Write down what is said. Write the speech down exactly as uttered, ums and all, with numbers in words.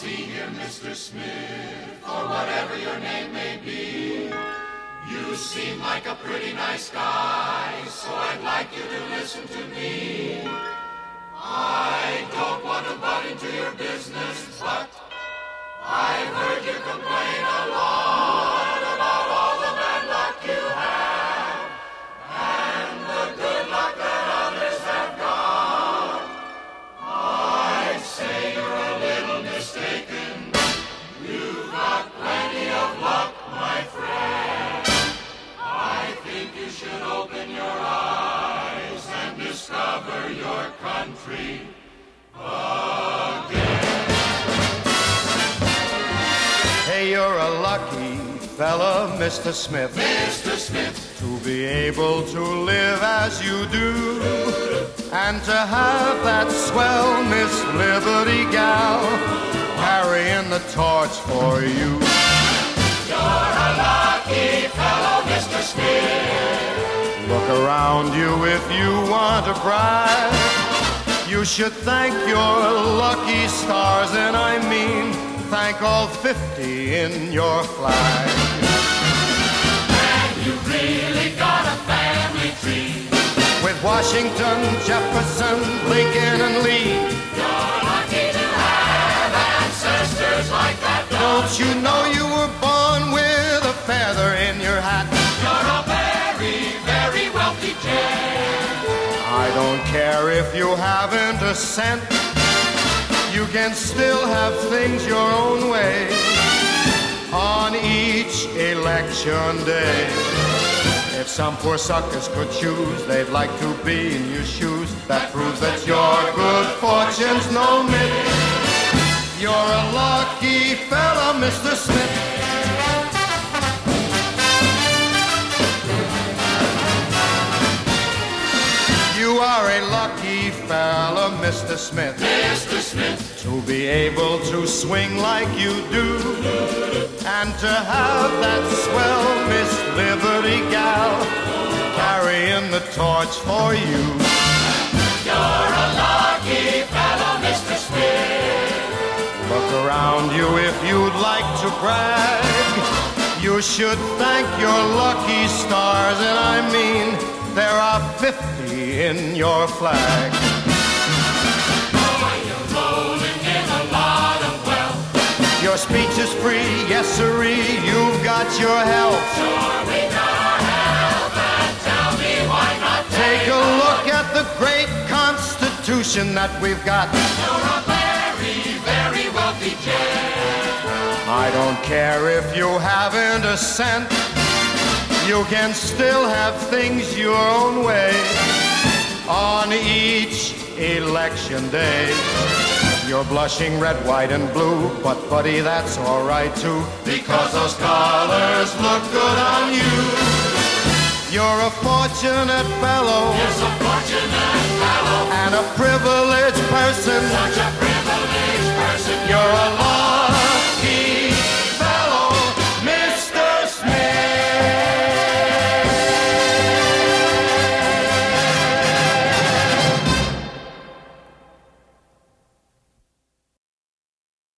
see here, Mister Smith, or whatever your name may be. You seem like a pretty nice guy, so I'd like you to listen to me. I don't want to butt into your business, but I've heard you complain a lot about all the bad luck you have and the good luck that others have got. I'd say you're a little mistaken. You've got plenty of luck, my friend. I think you should open your eyes and discover your country again. Hey, you're a lucky fella, Mister Smith. Mister Smith, to be able to live as you do, and to have that swell Miss Liberty gal carrying the torch for you. You're a lucky fellow, Mister Smith. Look around you if you want to brag. You should thank your lucky stars, and I mean thank all fifty in your flag. And you really got a family tree with Washington, Jefferson, Lincoln, and Lee. You're lucky to have ancestors like that. Don't you know you were born with a feather in your hat? You're a very, very wealthy gent. I don't care if you haven't a cent. You can still have things your own way on each election day. If some poor suckers could choose, they'd like to be in your shoes. That proves that your good fortune's no myth. You're a lucky fella, Mister Smith. You are a lucky fella, Mister Smith. Mister Smith, to be able to swing like you do, and to have that swell Miss Liberty gal carrying the torch for you. You're a lucky fellow, Mister Smith. Look around you if you'd like to brag. You should thank your lucky stars, and I mean there are fifty in your flag. Boy, you're rolling in a lot of wealth. Your speech is free, yes sirree, you've got your health. Sure, we got our health, and tell me why not take a look at the great Constitution that we've got. You're a very, very wealthy gent. I don't care if you haven't a cent. You can still have things your own way on each election day. You're blushing red, white, and blue, but buddy, that's all right too, because those colors look good on you. You're a fortunate fellow, yes, a fortunate fellow, and a privileged person. Such a privileged person. You're a lot